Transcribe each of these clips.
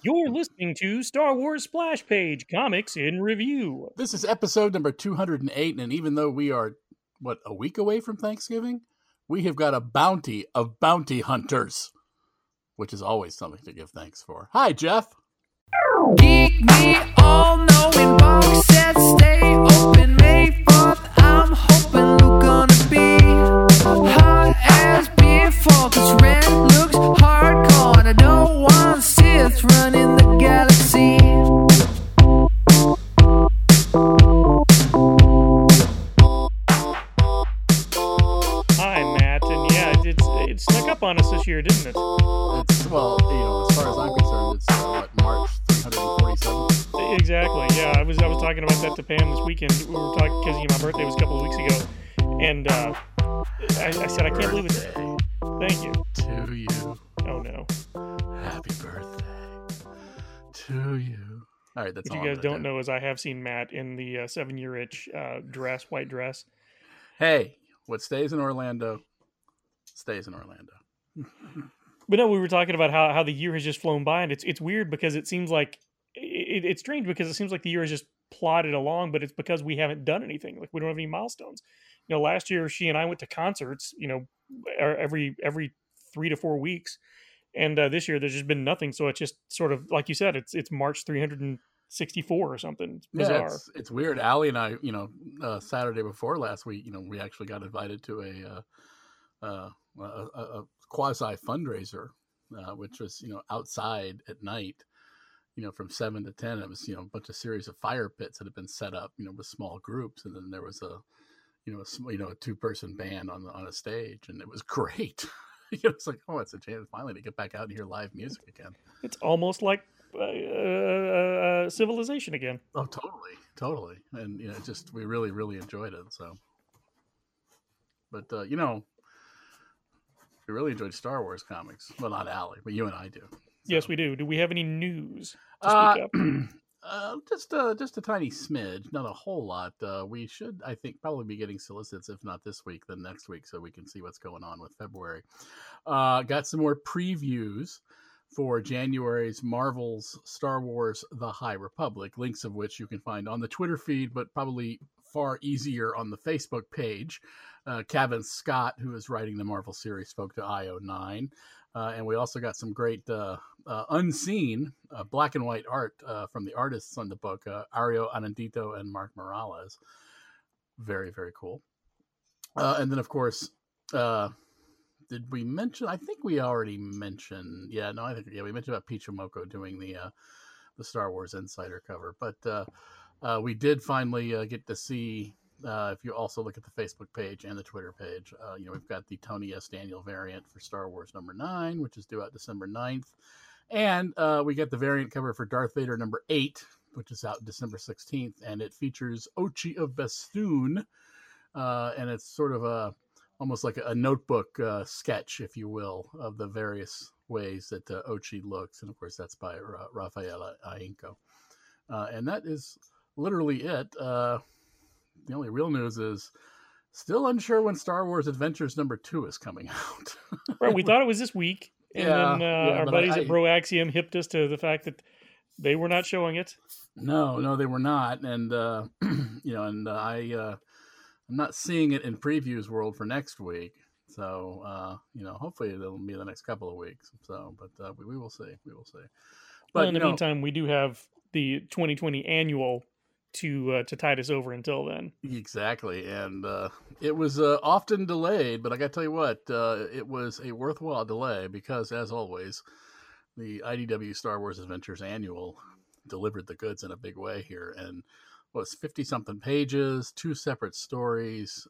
You're listening to Star Wars Splash Page Comics in Review. This is episode number 208, and even though we are, a week away from Thanksgiving, we have got a bounty of bounty hunters, which is always something to give thanks for. Hi, Jeff. Geek me all knowing box sets stay open May 4th. I'm hoping Luke gonna be hot as before, 'cause Ren looks hardcore and I don't want Sith running the galaxy. Hi, Matt, and yeah, it snuck up on us this year, didn't it? It's, as far as I'm concerned, it's March 347. Exactly. Yeah, I was talking about that to Pam this weekend. We were talking because my birthday was a couple of weeks ago, and I said I can't believe it. Thank you. To you. Oh no. Happy birthday to you. All right, that's what all you guys don't know is I have seen Matt in the 7-year itch white dress. Hey, what stays in Orlando stays in Orlando. But no, we were talking about how the year has just flown by, and it's weird because it seems like it's strange because it seems like the year has just plodded along, but it's because we haven't done anything. Like we don't have any milestones. Last year she and I went to concerts, every 3 to 4 weeks, and this year there's just been nothing. So it's just sort of like you said, it's March 364 or something. It's bizarre. Yeah, it's weird. Allie and I, Saturday before last week, we actually got invited to a quasi fundraiser, which was outside at night. From 7 to 10, it was, a series of fire pits that had been set up, with small groups. And then there was a 2-person band on a stage, and it was great. It's like, it's a chance finally to get back out and hear live music again. It's almost like civilization again. Oh, totally. And, we really, really enjoyed it. So, but, we really enjoyed Star Wars comics. Well, not Allie, but you and I do. So. Yes, we do. Do we have any news to speak of? Just a tiny smidge, not a whole lot. We should, I think, probably be getting solicits, if not this week, then next week, so we can see what's going on with February. Got some more previews for January's Marvel's Star Wars The High Republic, links of which you can find on the Twitter feed, but probably far easier on the Facebook page. Kevin Scott, who is writing the Marvel series, spoke to IO9. And we also got some great unseen black and white art from the artists on the book, Ario Anandito and Mark Morales. Very, very cool. And then, of course, did we mention? I think we already mentioned. We mentioned about Pichimoko doing the Star Wars Insider cover. But we did finally get to see. If you also look at the Facebook page and the Twitter page, we've got the Tony S. Daniel variant for Star Wars number 9, which is due out December 9th. And we get the variant cover for Darth Vader number 8, which is out December 16th. And it features Ochi of Bestoon. And it's sort of almost like a notebook sketch, if you will, of the various ways that Ochi looks. And of course, that's by Rafael Ainco. And that is literally it. The only real news is still unsure when Star Wars Adventures number 2 is coming out. Right, we thought it was this week, and then our buddies at Bro Axiom hipped us to the fact that they were not showing it. No, they were not, and I'm not seeing it in Previews World for next week. So hopefully it'll be the next couple of weeks. So, but we will see. But in the meantime, we do have the 2020 annual to tide us over until then. Exactly. And it was often delayed, but I got to tell you what, it was a worthwhile delay because, as always, the IDW Star Wars Adventures Annual delivered the goods in a big way here. And was 50-something pages, 2 separate stories,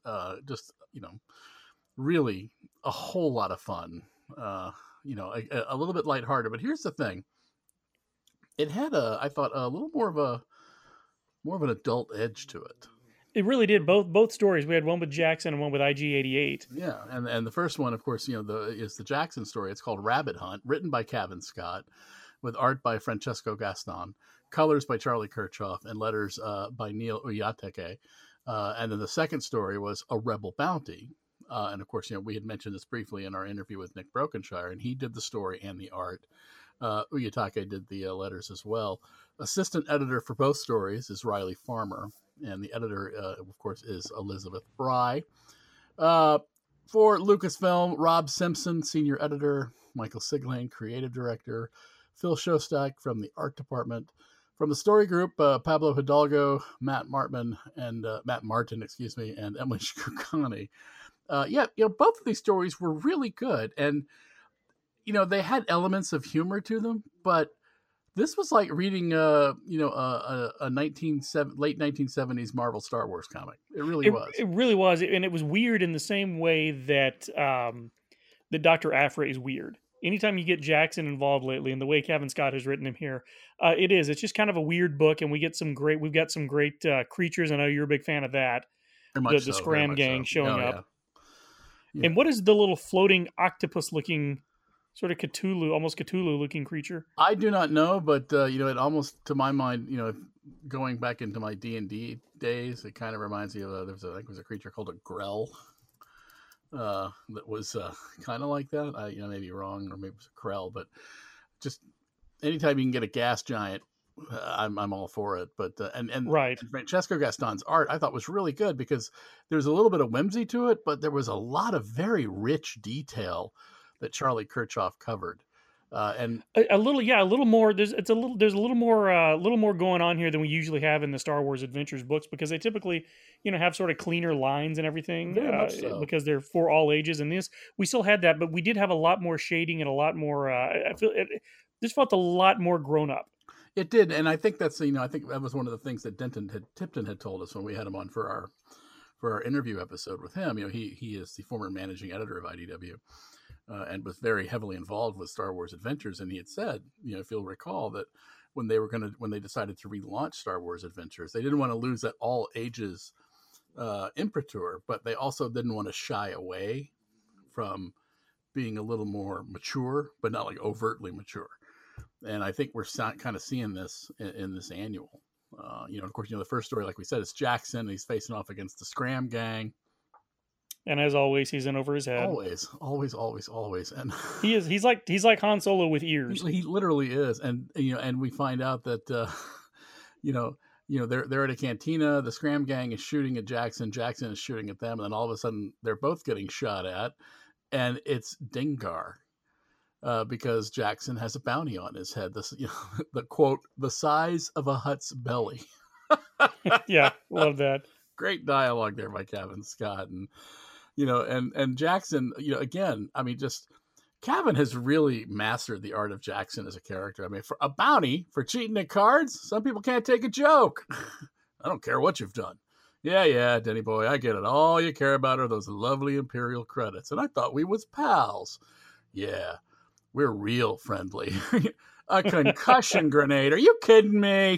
really a whole lot of fun. A little bit lighthearted. But here's the thing. It had I thought, a little more of an adult edge to it. It really did. Both stories. We had one with Jackson and one with IG-88. Yeah, and the first one, of course, is the Jackson story. It's called Rabbit Hunt, written by Kevin Scott, with art by Francesco Gaston, colors by Charlie Kirchhoff, and letters by Neil Uyatake. And then the second story was A Rebel Bounty. And of course, we had mentioned this briefly in our interview with Nick Brokenshire, and he did the story and the art. Uyatake did the letters as well. Assistant editor for both stories is Riley Farmer, and the editor, of course, is Elizabeth Fry. For Lucasfilm, Rob Simpson, senior editor, Michael Siglane, creative director, Phil Shostak from the art department. From the story group, Pablo Hidalgo, Matt Martin, and Emily Shkrukani. Both of these stories were really good, and they had elements of humor to them, but this was like reading late 1970s Marvel Star Wars comic. It really was. It really was, and it was weird in the same way that that Dr. Aphra is weird. Anytime you get Jackson involved lately, and the way Kevin Scott has written him here, it's just kind of a weird book, and we've got some great creatures. I know you're a big fan of that. The Scram Gang showing up. Yeah. And what is the little floating octopus-looking, sort of Cthulhu, almost Cthulhu-looking creature? I do not know, but it almost, to my mind, going back into my D&D days, it kind of reminds me of there was a creature called a Grell. That was kind of like that. I may be wrong, or maybe it was a Krell, but just anytime you can get a gas giant, I'm all for it. But right. And Francesco Gaston's art I thought was really good because there's a little bit of whimsy to it, but there was a lot of very rich detail that Charlie Kirchhoff covered. And a little more. There's a little more going on here than we usually have in the Star Wars Adventures books, because they typically, have sort of cleaner lines and everything, because they're for all ages. And this, we still had that, but we did have a lot more shading and a lot more. This felt a lot more grown up. It did, and I think that's I think that was one of the things that Tipton had told us when we had him on for our interview episode with him. He is the former managing editor of IDW. And was very heavily involved with Star Wars Adventures, and he had said, if you'll recall, that when they decided to relaunch Star Wars Adventures, they didn't want to lose that all ages imprimatur, but they also didn't want to shy away from being a little more mature, but not like overtly mature. And I think we're kind of seeing this in this annual. Of course, the first story, like we said, is Jackson, and he's facing off against the Scram Gang. And as always, he's in over his head. Always. And he's like Han Solo with ears. He literally is. And and we find out that they're at a cantina. The Scram Gang is shooting at Jackson. Jackson is shooting at them, and then all of a sudden they're both getting shot at, and it's Dengar, because Jackson has a bounty on his head. This, the quote, the size of a Hutt's belly. Yeah, love that. Great dialogue there by Kevin Scott, and and Jackson, again, I mean, just Kevin has really mastered the art of Jackson as a character. I mean, for a bounty for cheating at cards, some people can't take a joke. I don't care what you've done. Yeah, Denny boy, I get it. All you care about are those lovely Imperial credits, and I thought we was pals. Yeah, we're real friendly. A concussion grenade? Are you kidding me?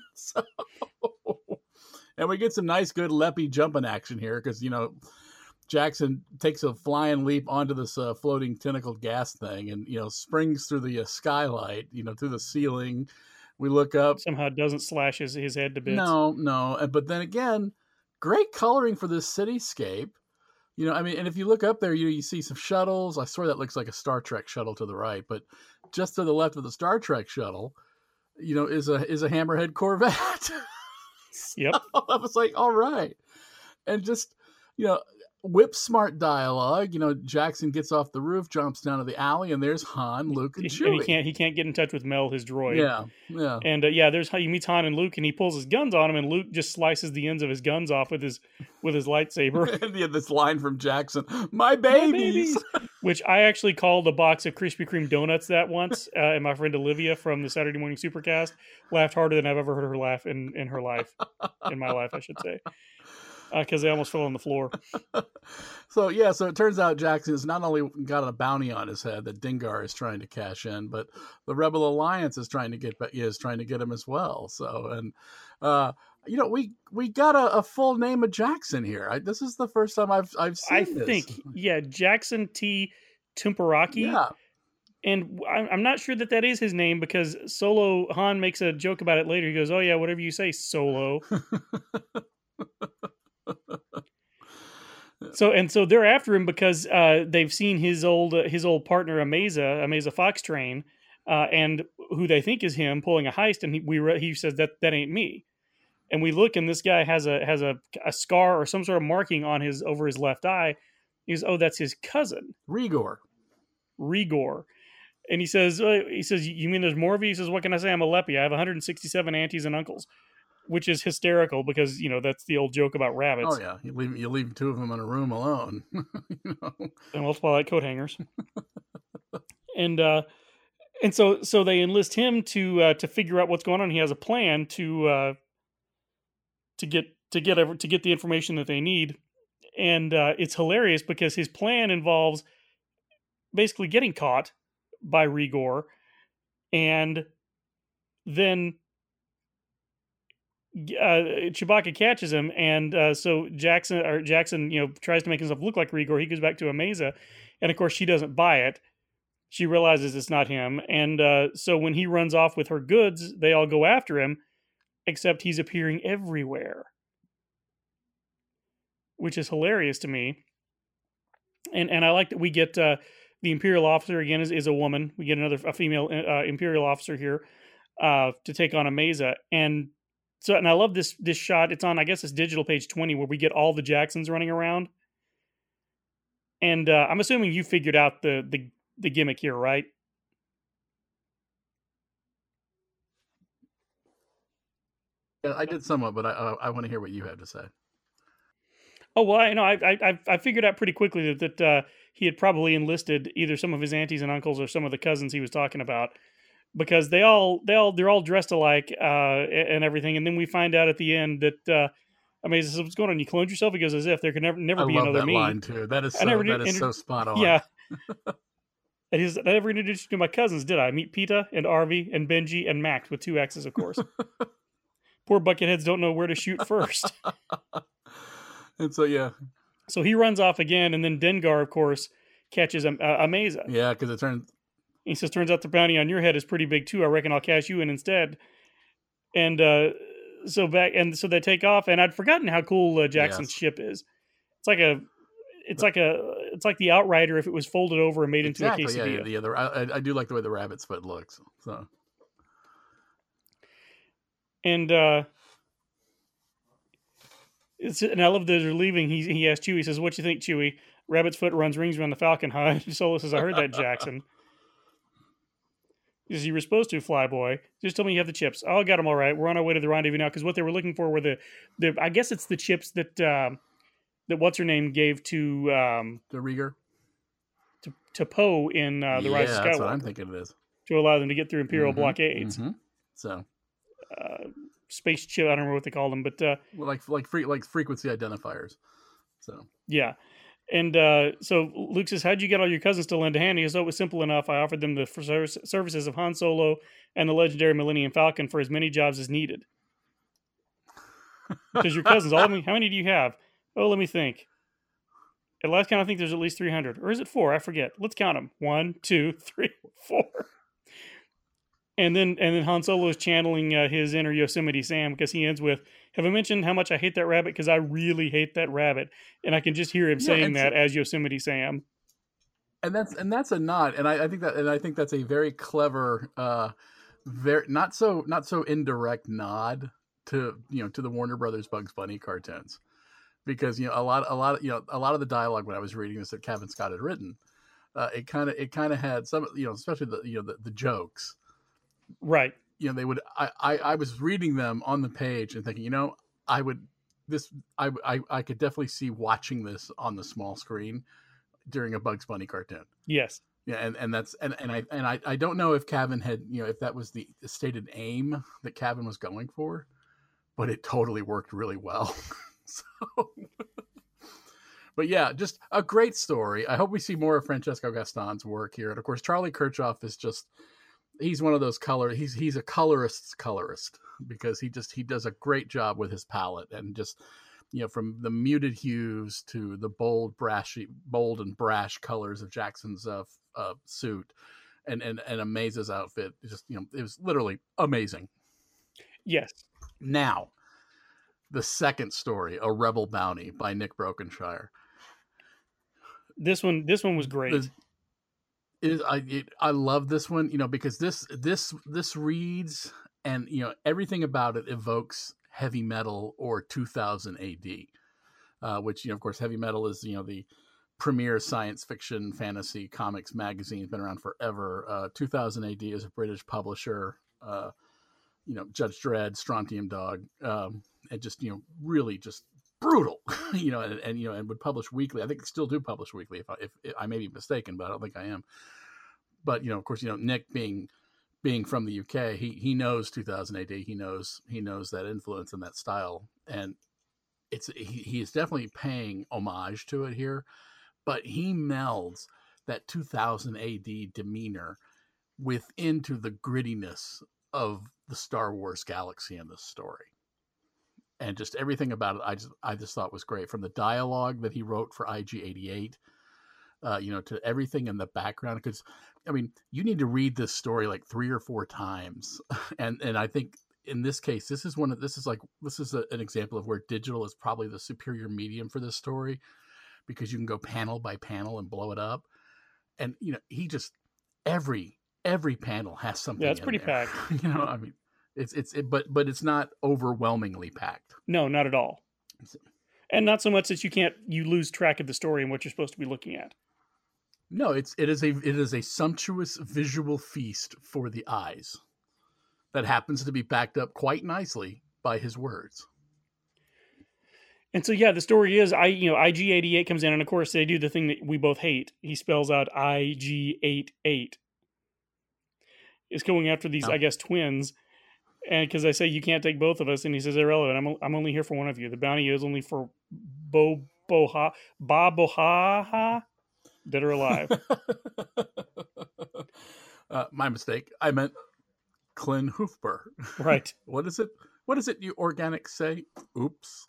And we get some nice, good leppy jumping action here because, Jackson takes a flying leap onto this floating tentacled gas thing and, springs through the skylight, through the ceiling. We look up. Somehow doesn't slash his head to bits. No. But then again, great coloring for this cityscape. And if you look up there, you see some shuttles. I swear that looks like a Star Trek shuttle to the right. But just to the left of the Star Trek shuttle, is a Hammerhead Corvette. Yep. I was like, all right. And just, whip smart dialogue. Jackson gets off the roof, jumps down to the alley, and there's Han, Luke, and Chewie. And he can't get in touch with Mel, his droid. Yeah. And there's how he meets Han and Luke, and he pulls his guns on him, and Luke just slices the ends of his guns off with his lightsaber. And this line from Jackson, "My babies," which I actually called a box of Krispy Kreme donuts that once, and my friend Olivia from the Saturday Morning Supercast laughed harder than I've ever heard her laugh in her life, in my life, I should say. Because they almost fell on the floor. So it turns out Jackson has not only got a bounty on his head that Dengar is trying to cash in, but the Rebel Alliance is trying to get him as well. So, and we got a full name of Jackson here. This is the first time I've seen this. I think, Jackson T. Tumparaki. Yeah. And I'm not sure that is his name because Solo, Han makes a joke about it later. He goes, "Oh yeah, whatever you say, Solo." So they're after him because they've seen his old partner Amaza Foxtrain, and who they think is him pulling a heist. And he says that ain't me. And we look, and this guy has a scar or some sort of marking on over his left eye. He goes, "Oh, that's his cousin, Rigor." And he says, "You mean there's more of you?" He says, "What can I say? I'm a Leppy. I have 167 aunties and uncles," which is hysterical because that's the old joke about rabbits. Oh yeah, you leave two of them in a room alone, and multiply like coat hangers. and so they enlist him to figure out what's going on. He has a plan to get the information that they need, and it's hilarious because his plan involves basically getting caught by Rigor, and then Chewbacca catches him, and so Jackson tries to make himself look like Rigor. He goes back to Ameza, and of course she doesn't buy it. She realizes it's not him, and so when he runs off with her goods, they all go after him, except he's appearing everywhere, which is hilarious to me. And I like that we get the Imperial officer again is a woman. We get a female Imperial officer here to take on Ameza, and I love this shot. It's on, I guess it's digital page 20, where we get all the Jacksons running around. And I'm assuming you figured out the gimmick here, right? Yeah, I did somewhat, but I want to hear what you have to say. Oh well, I figured out pretty quickly that he had probably enlisted either some of his aunties and uncles or some of the cousins he was talking about, because they're all dressed alike and everything. And then we find out at the end that Amazing says, "What's going on? You cloned yourself?" He goes, "As if there could never be another me." I love that line too. That is so spot on. Yeah. And I never introduced you to my cousins, did I? Meet Pita and Arvi and Benji and Max with 2 X's, of course. Poor bucketheads don't know where to shoot first. And so, yeah. So he runs off again, and then Dengar, of course, catches Ameza. Yeah, because he says, "Turns out the bounty on your head is pretty big too. I reckon I'll cash you in instead." And so they take off, and I'd forgotten how cool Jackson's ship is. It's like the Outrider if it was folded over and made into a quesadilla. Yeah. I do like the way the rabbit's foot looks. So. And I love that they're leaving. He asks Chewie, he says, "What you think, Chewie? Rabbit's foot runs rings around the Falcon High." Solo says, "I heard that, Jackson." He says, "You were supposed to, Flyboy. Just tell me you have the chips." "Oh, I got them all right. We're on our way to the rendezvous now," because what they were looking for were the I guess it's the chips that what's her name gave to the Rigor to Poe in the Rise of Skywalker. That's what I'm thinking it is, to allow them to get through Imperial blockades. Mm-hmm. So. Space chip, I don't remember what they call them, but like frequency identifiers. So yeah, and so Luke says, "How'd you get all your cousins to lend a hand?" He goes, "Oh, it was simple enough. I offered them the services of Han Solo and the legendary Millennium Falcon for as many jobs as needed." Because your cousins, how many do you have? Oh, let me think. At last count, I think there's at least 300, or is it 4? I forget. Let's count them. 1, 2, 3, 4. And then Han Solo is channeling his inner Yosemite Sam, because he ends with, "Have I mentioned how much I hate that rabbit? Because I really hate that rabbit." And I can just hear him saying that as Yosemite Sam. And that's a nod, and I think that's a very clever, very not so indirect nod to the Warner Brothers Bugs Bunny cartoons, because a lot of the dialogue when I was reading this that Kevin Scott had written, it kind of had some, especially the jokes. Right. They would. I was reading them on the page and thinking, I could definitely see watching this on the small screen during a Bugs Bunny cartoon. Yes. Yeah, and I don't know if Cavan had, if that was the stated aim that Cavan was going for, but it totally worked really well. So, but yeah, just a great story. I hope we see more of Francesco Gaston's work here, and of course Charlie Kirchhoff is just. He's one of those he's a colorist's colorist, because he does a great job with his palette, and just, from the muted hues to the bold and brash colors of Jackson's suit and Ameza's outfit. It was literally amazing. Yes. Now, the second story, A Rebel Bounty by Nick Brokenshire. This one was great. I love this one, because this reads, and everything about it evokes heavy metal or 2000 AD, which of course heavy metal is the premier science fiction fantasy comics magazine. It's been around forever. 2000 AD is a British publisher. Judge Dredd, Strontium Dog, and just really just brutal, and would publish weekly. I think they still do publish weekly. If I may be mistaken, but I don't think I am. But of course, Nick being from the UK, he knows 2000 AD. He knows that influence and that style, and he is definitely paying homage to it here. But he melds that 2000 AD demeanor into the grittiness of the Star Wars galaxy in this story. And just everything about it, I just thought was great. From the dialogue that he wrote for IG-88, to everything in the background. Because, you need to read this story like 3 or 4 times. And I think in this case, this is an example of where digital is probably the superior medium for this story, because you can go panel by panel and blow it up. And, he just, every panel has something. Yeah, it's pretty there. packed. But it's not overwhelmingly packed. No, not at all. And not so much that you lose track of the story and what you're supposed to be looking at. No, it is a sumptuous visual feast for the eyes that happens to be backed up quite nicely by his words. And so, yeah, the story is, IG-88 comes in, and of course they do the thing that we both hate. He spells out IG-88. Is going after these, I guess, twins. And because I say, you can't take both of us. And he says, irrelevant. I'm only here for one of you. The bounty is only for Bohaha, dead or alive. My mistake. I meant Clint Hoofber. Right. What is it you organics say? Oops.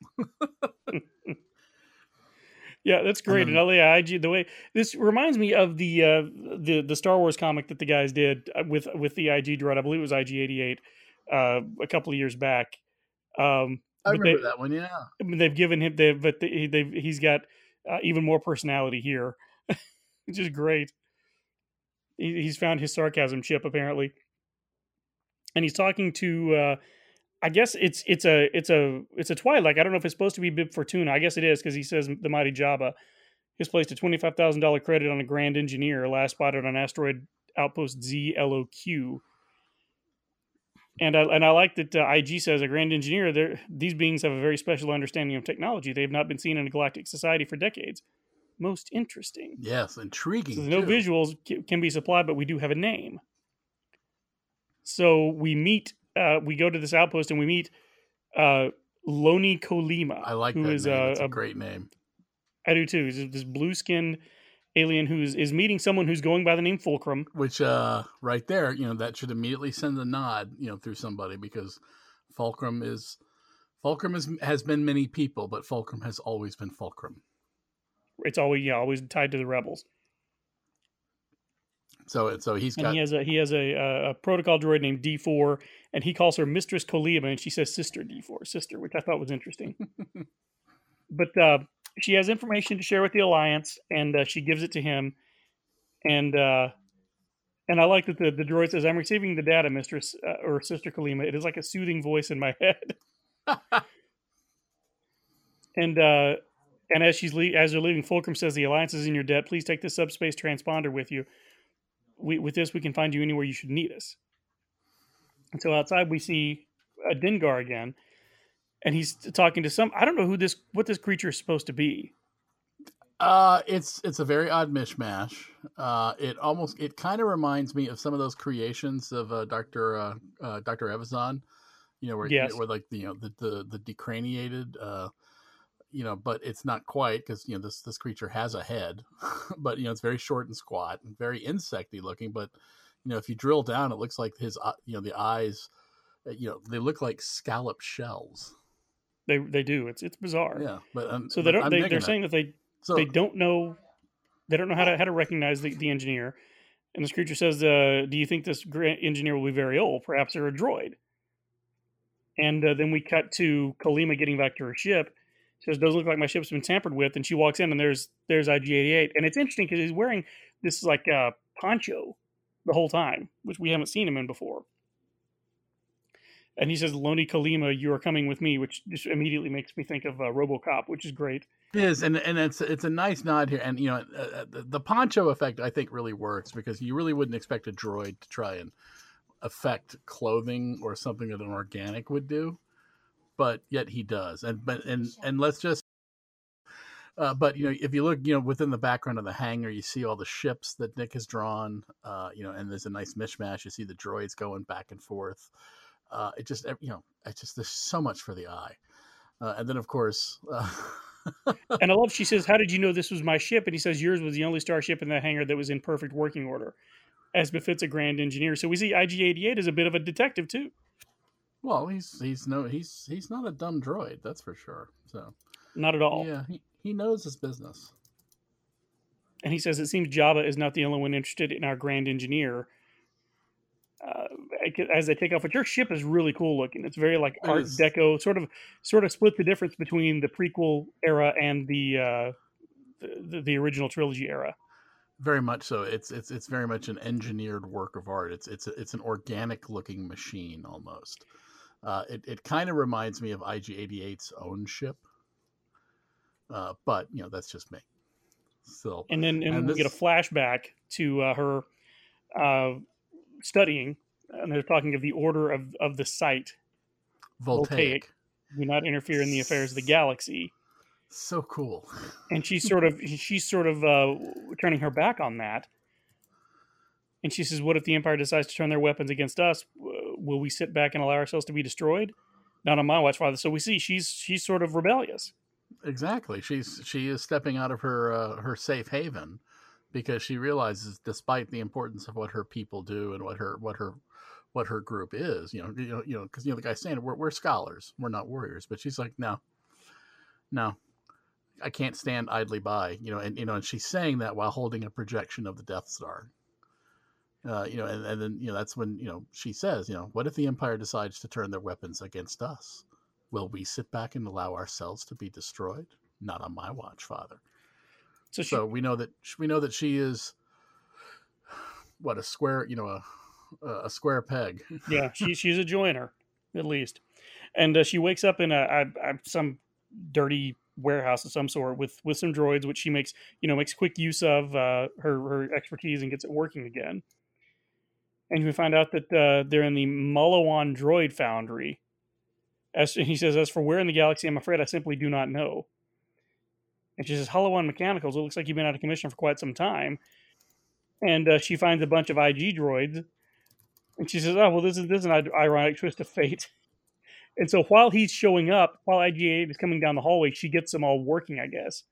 Yeah, that's great. And IG, the way this reminds me of the Star Wars comic that the guys did with the IG Dread. I believe it was IG-88 a couple of years back. I remember that one. Yeah, they've given him he's got even more personality here, which is great. He's found his sarcasm chip apparently, and he's talking to. I guess it's a Twi'lek. I don't know if it's supposed to be Bib Fortuna. I guess it is, because he says the mighty Jabba has placed a $25,000 credit on a Grand Engineer last spotted on asteroid outpost ZLOQ. And I like that IG says a Grand Engineer. These beings have a very special understanding of technology. They have not been seen in a galactic society for decades. Most interesting. Yes, intriguing. So no visuals can be supplied, but we do have a name. So we meet. We go to this outpost and we meet Loni Kolima. I like that name. It's a great name. I do too. He's this blue-skinned alien who is meeting someone who's going by the name Fulcrum. Which, right there, that should immediately send a nod, through somebody, because Fulcrum has been many people, but Fulcrum has always been Fulcrum. It's always tied to the rebels. So he has a protocol droid named D4, and he calls her Mistress Kolima, and she says Sister D4, sister, which I thought was interesting. But she has information to share with the Alliance, and she gives it to him. And I like that the droid says, "I'm receiving the data, Mistress or Sister Kolima. It is like a soothing voice in my head." And as they're leaving, Fulcrum says, "The Alliance is in your debt. Please take this subspace transponder with you. With this, we can find you anywhere you should need us." And so outside, we see Dengar again, and he's talking to I don't know what this creature is supposed to be. It's a very odd mishmash. It kind of reminds me of some of those creations of Dr. Evazan, where like the decraniated. But it's not quite, because this creature has a head, but it's very short and squat and very insecty looking. But if you drill down, it looks like his the eyes, they look like scallop shells. They do. It's bizarre. Yeah, but so they're saying that they don't know how to recognize the engineer, and this creature says, "Do you think this engineer will be very old? Perhaps they're a droid." And then we cut to Kolima getting back to her ship. She says, "Does look like my ship's been tampered with," and she walks in, and there's IG-88, and it's interesting because he's wearing this like poncho the whole time, which we haven't seen him in before. And he says, Loni Kalima, you are coming with me, which just immediately makes me think of RoboCop, which is great. It is, and it's a nice nod here, and the poncho effect I think really works because you really wouldn't expect a droid to try and affect clothing or something that an organic would do, but yet he does, and let's just. But if you look, within the background of the hangar, you see all the ships that Nick has drawn, and there's a nice mishmash. You see the droids going back and forth. It just, there's so much for the eye, and then of course. And I love, she says, how did you know this was my ship? And he says, yours was the only starship in that hangar that was in perfect working order, as befits a grand engineer. So we see IG-88 as a bit of a detective too. Well, he's not a dumb droid, that's for sure. So not at all. Yeah, he knows his business. And he says, it seems Jabba is not the only one interested in our grand engineer. As they take off, but your ship is really cool looking. It's very like Art Deco, sort of split the difference between the prequel era and the original trilogy era. Very much so. It's very much an engineered work of art. It's an organic looking machine almost. It kind of reminds me of IG-88's own ship, but that's just me. Still, and we get a flashback to her studying. And they're talking of the order of the site. Voltaic. Do not interfere in the affairs of the galaxy. So cool. And she's sort of turning her back on that. And she says, what if the Empire decides to turn their weapons against us? Will we sit back and allow ourselves to be destroyed? Not on my watch, Father. So we see she's sort of rebellious. Exactly. She is stepping out of her safe haven because she realizes, despite the importance of what her people do and what her group is, because the guy's saying we're scholars, we're not warriors, but she's like, no, I can't stand idly by, and she's saying that while holding a projection of the Death Star, and then that's when she says, what if the Empire decides to turn their weapons against us? Will we sit back and allow ourselves to be destroyed? Not on my watch, Father. So we know that she is what, a square, a square peg. Yeah, she's a joiner, at least. And she wakes up in some dirty warehouse of some sort with some droids, which she makes quick use of her expertise and gets it working again. And we find out that they're in the Malawan droid foundry. As he says, as for where in the galaxy, I'm afraid I simply do not know. And she says, Halawan Mechanicals, it looks like you've been out of commission for quite some time. And she finds a bunch of IG droids. And she says, oh, well, this is an ironic twist of fate. And so while he's showing up, while IG-88 is coming down the hallway, she gets them all working, I guess.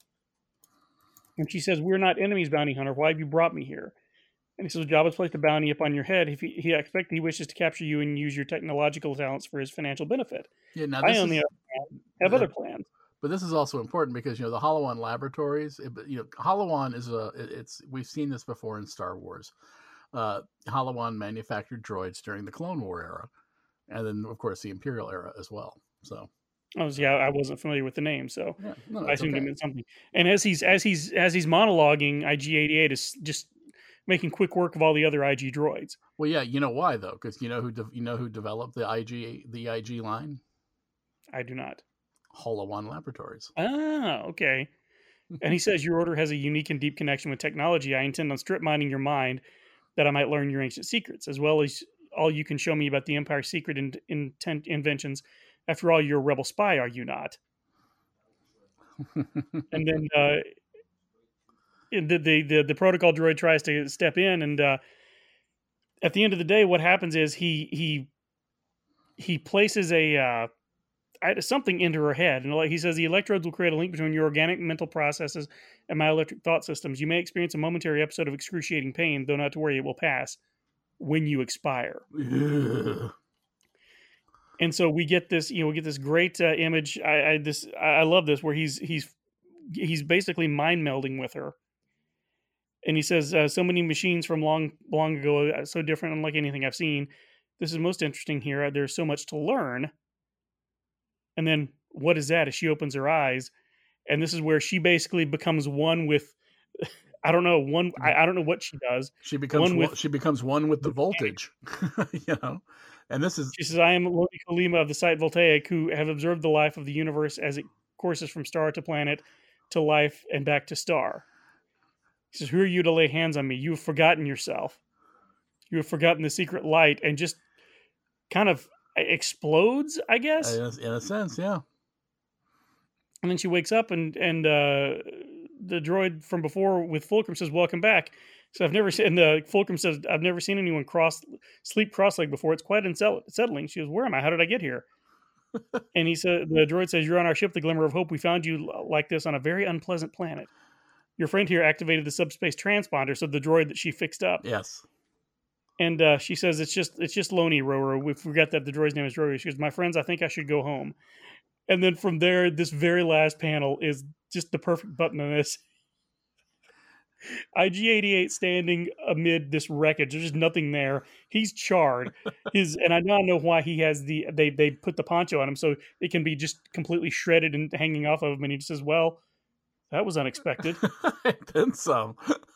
And she says, we're not enemies, bounty hunter. Why have you brought me here? And he says, Jabba's placed a bounty upon your head. If he expects he wishes to capture you and use your technological talents for his financial benefit. Yeah, now I, on the other hand, have other plans. But this is also important because the Halawan laboratories. Halawan is we've seen this before in Star Wars. Halawan manufactured droids during the Clone War era, and then of course the Imperial era as well. So, I wasn't familiar with the name, so yeah, no, I assumed it meant something. And as he's monologuing, IG-88 is just making quick work of all the other IG droids. Well, yeah, you know why though? Because you know who developed the IG line? I do not. Halawan Laboratories. Ah, okay. And he says, your order has a unique and deep connection with technology. I intend on strip mining your mind that I might learn your ancient secrets, as well as all you can show me about the Empire's secret inventions. After all, you're a rebel spy, are you not? And then the protocol droid tries to step in, and at the end of the day, what happens is he places something into her head, and he says the electrodes will create a link between your organic mental processes and my electric thought systems. You may experience a momentary episode of excruciating pain, though not to worry, it will pass when you expire. And so we get this, great image. I love this, where he's basically mind melding with her, and he says, "So many machines from long ago, so different, unlike anything I've seen. This is most interesting here. There's so much to learn." And then what is that? As she opens her eyes, and this is where she basically becomes one with I don't know. I don't know what she does. She becomes one with the voltage, you know. And this is She says, "I am Loni Kolima of the site Voltaic, who have observed the life of the universe as it courses from star to planet to life and back to star." He says, "Who are you to lay hands on me? You have forgotten yourself. You have forgotten the secret light," and just kind of explodes, I guess. in a sense, yeah. And then she wakes up, and the droid from before with Fulcrum says, "Welcome back." So I've never seen. And the Fulcrum says, "I've never seen anyone sleep cross-legged before. It's quite unsettling." She goes, "Where am I? How did I get here?" And the droid says, "You're on our ship, the Glimmer of Hope. We found you like this on a very unpleasant planet. Your friend here activated the subspace transponder," so the droid that she fixed up. Yes. And she says, it's just Loni, Roro. We forgot that the droid's name is Roro. She goes, "My friends, I think I should go home." And then from there, this very last panel is just the perfect button on this. IG-88 standing amid this wreckage. There's just nothing there. He's charred. And I now know why he has they put the poncho on him so it can be just completely shredded and hanging off of him. And he just says, "Well, that was unexpected." Then some.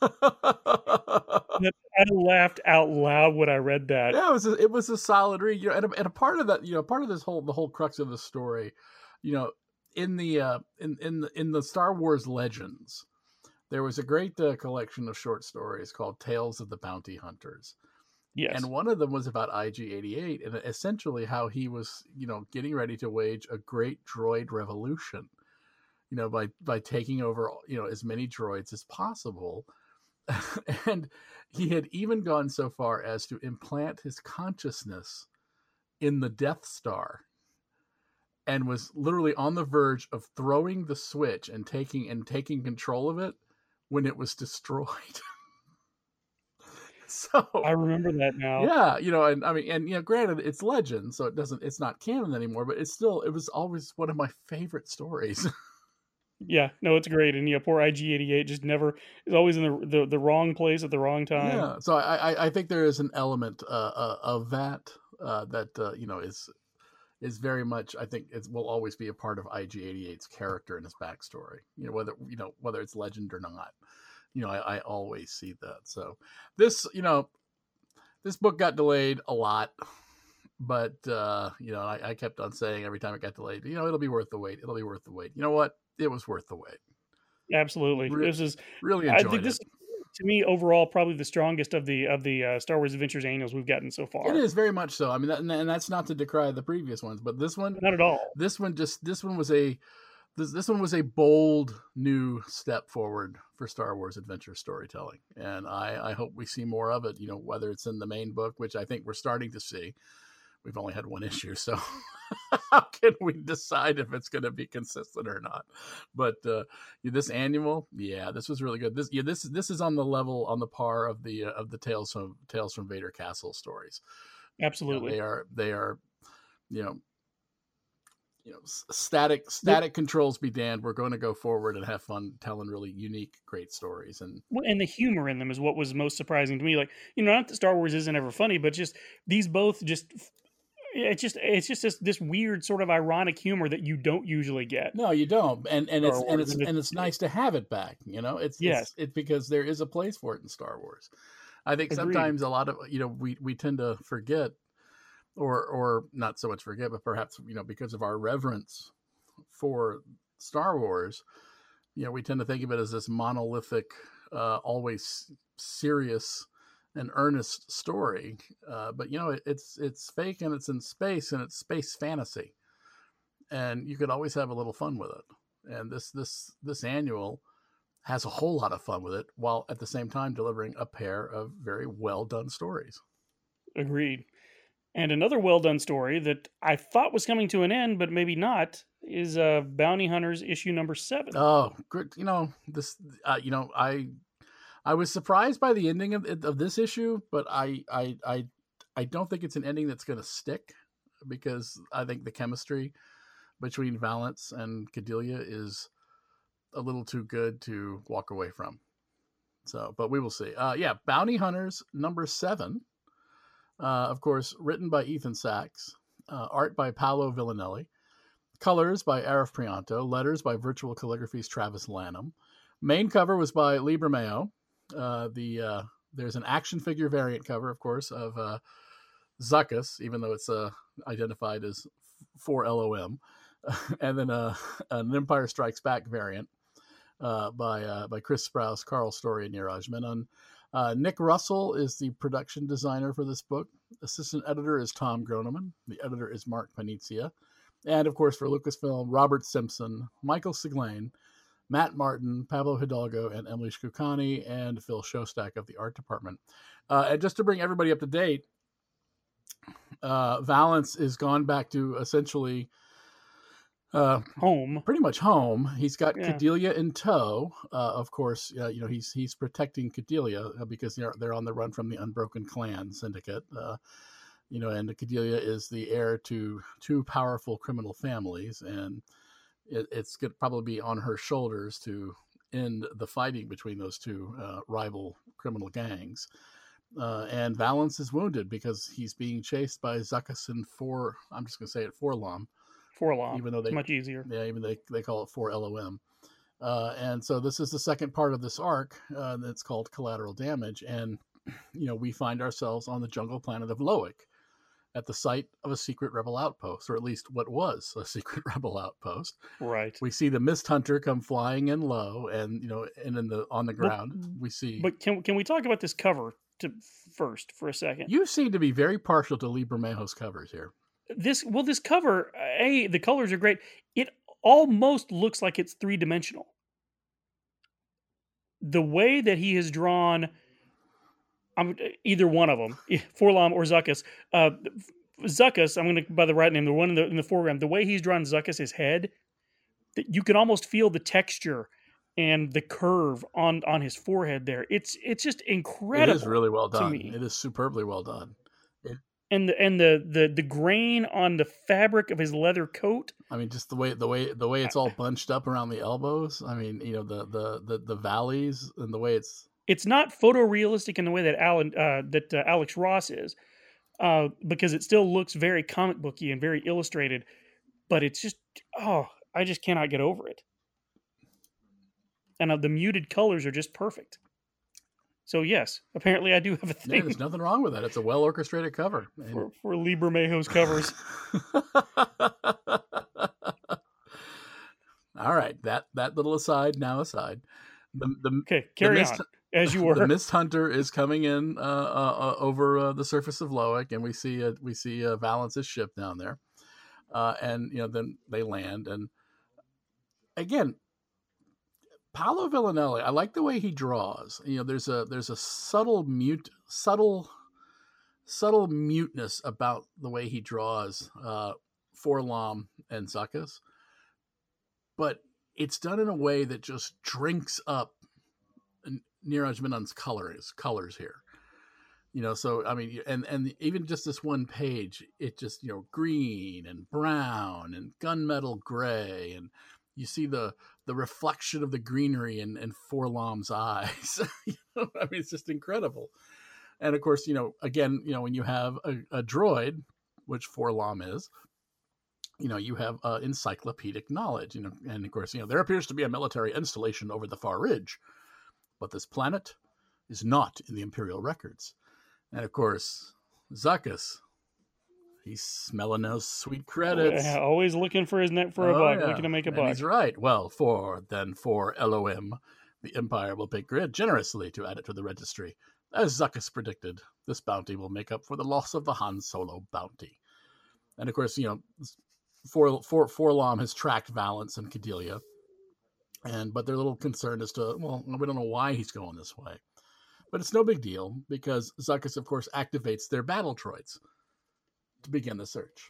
I laughed out loud when I read that. Yeah, it was a solid read. You know, and a part of that, you know, part of the whole crux of the story, you know, in the Star Wars Legends, there was a great collection of short stories called Tales of the Bounty Hunters. Yes. And one of them was about IG-88 and essentially how he was, you know, getting ready to wage a great droid revolution, you know, by taking over, you know, as many droids as possible. And he had even gone so far as to implant his consciousness in the Death Star and was literally on the verge of throwing the switch and taking control of it when it was destroyed. So I remember that now. Yeah, you know, and I mean, and you know, granted, it's legend, so it's not canon anymore, but it was always one of my favorite stories. Yeah, no, it's great. And yeah, poor IG-88 just never is always in the wrong place at the wrong time. Yeah, so I think there is an element of that you know is very much, I think it will always be a part of IG-88's character and his backstory. You know, whether it's legend or not. You know, I always see that. So this book got delayed a lot, but you know, I kept on saying every time it got delayed, you know, it'll be worth the wait. It'll be worth the wait. You know what? It was worth the wait. Absolutely. This is really enjoyed I think this, to me, overall, probably the strongest of the Star Wars Adventures annuals we've gotten so far. It is very much so. I mean, and that's not to decry the previous ones, but this one, not at all. This one was a bold new step forward for Star Wars adventure storytelling, and I hope we see more of it. You know, whether it's in the main book, which I think we're starting to see. We've only had one issue, so how can we decide if it's going to be consistent or not? But this annual, yeah, this was really good. This is on the level, on the par of the Tales from Vader Castle stories. Absolutely, you know, they are, you know, static controls be damned. We're going to go forward and have fun telling really unique, great stories, and the humor in them is what was most surprising to me. Like, you know, not that Star Wars isn't ever funny, but just these both just. It's just this weird sort of ironic humor that you don't usually get. No, you don't, and it's nice to have it back. You know, it's because there is a place for it in Star Wars. I think sometimes a lot of, you know, we tend to forget, or not so much forget, but perhaps, you know, because of our reverence for Star Wars, you know, we tend to think of it as this monolithic, always serious and earnest story, but you know, it's fake and it's in space and it's space fantasy, and you could always have a little fun with it. And this annual has a whole lot of fun with it, while at the same time delivering a pair of very well done stories. Agreed. And another well done story that I thought was coming to an end, but maybe not, is Bounty Hunters issue number 7. Oh, good. You know, this. You know, I was surprised by the ending of this issue, but I don't think it's an ending that's going to stick, because I think the chemistry between Valance and Cordelia is a little too good to walk away from. So, but we will see. Yeah, Bounty Hunters number 7, of course, written by Ethan Sachs, art by Paolo Villanelli, colors by Arif Prianto, letters by Virtual Calligraphy's Travis Lanham. Main cover was by Lee Bermeo. There's an action figure variant cover, of course, of Zuckuss, even though it's identified as 4LOM, and then an Empire Strikes Back variant by Chris Sprouse, Carl Story, and Niraj Menon. Nick Russell is the production designer for this book. Assistant editor is Tom Groneman. The editor is Mark Panizia. And, of course, for Lucasfilm, Robert Simpson, Michael Siglain, Matt Martin, Pablo Hidalgo, and Emily Shkukani, and Phil Shostak of the art department. And just to bring everybody up to date, Valance is gone back to essentially home, pretty much home. He's got Yeah. Cordelia in tow. Of course, he's protecting Cordelia because they're on the run from the Unbroken Clan syndicate. And Cordelia is the heir to two powerful criminal families, and it's going to probably be on her shoulders to end the fighting between those two rival criminal gangs. And Valance is wounded because he's being chased by Zuckuss and I'm just going to say it, 4LOM. 4LOM. Even though it's much easier. Yeah, even they call it 4LOM. And so this is the second part of this arc that's called Collateral Damage. And, we find ourselves on the jungle planet of Loic at the site of a secret rebel outpost, or at least what was a secret rebel outpost. Right. We see the Mist Hunter come flying in low, and on the ground we see. But can we talk about this cover first for a second? You seem to be very partial to Lee Bermejo's covers here. This cover, the colors are great. It almost looks like it's 3-dimensional. The way that he has drawn, either one of them, 4LOM or Zuckuss. Zuckuss, I'm going to by the right name, the one in the foreground. The way he's drawn Zuckuss' head, that you can almost feel the texture and the curve on his forehead there. It's just incredible. It is really well done. To me. It is superbly well done. And the grain on the fabric of his leather coat. I mean, just the way it's all bunched up around the elbows. I mean, the valleys and the way it's not photorealistic in the way that Alex Ross is, because it still looks very comic booky and very illustrated. But it's just I just cannot get over it. And the muted colors are just perfect. So yes, apparently I do have a thing. Yeah, there's nothing wrong with that. It's a well orchestrated cover for Lee Bermejo's covers. All right, that little aside. Okay, carry on as you were. The Mist Hunter is coming in over the surface of Loic, and we see Valance's ship down there, and then they land, and again. Paolo Villanelli, I like the way he draws. There's a subtle muteness about the way he draws 4LOM and Zuckuss, but it's done in a way that just drinks up Niraj Menon's colors here. So I mean, and even just this one page, it just green and brown and gunmetal gray, and you see the reflection of the greenery in 4LOM's eyes. I mean, it's just incredible. And of course, again, when you have a droid, which 4LOM is, you have encyclopedic knowledge, and of course, there appears to be a military installation over the far ridge, but this planet is not in the Imperial records. And of course, Zuckuss, he's smelling those sweet credits. Yeah, always looking for his net for a buck, looking to make a buck. He's right. Well, for LOM, the Empire will pay generously to add it to the registry. As Zuckuss predicted, this bounty will make up for the loss of the Han Solo bounty. And of course, 4LOM has tracked Valance and Cordelia, but they're a little concerned as to, we don't know why he's going this way. But it's no big deal because Zuckuss, of course, activates their battle droids to begin the search,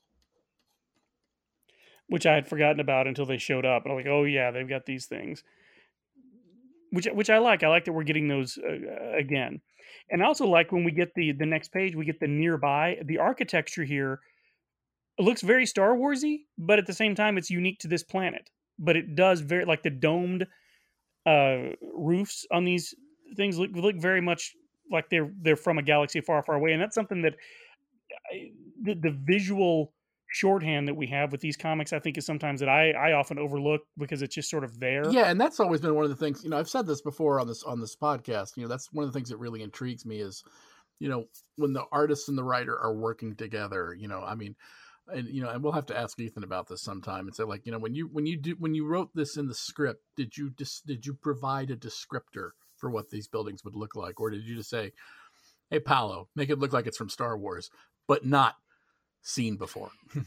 which I had forgotten about until they showed up. And I'm like, oh yeah, they've got these things, which I like. I like that we're getting those again, and I also like when we get the next page, we get the nearby. The architecture here looks very Star Warsy, but at the same time, it's unique to this planet. But it does very like the domed roofs on these things look very much like they're from a galaxy far, far away, and that's something that. The visual shorthand that we have with these comics, I think, is sometimes that I often overlook because it's just sort of there. Yeah, and that's always been one of the things. I've said this before on this podcast. That's one of the things that really intrigues me is, when the artist and the writer are working together. And we'll have to ask Ethan about this sometime and say, like, when you wrote this in the script, did you provide a descriptor for what these buildings would look like, or did you just say, hey, Paolo, make it look like it's from Star Wars, but not seen before?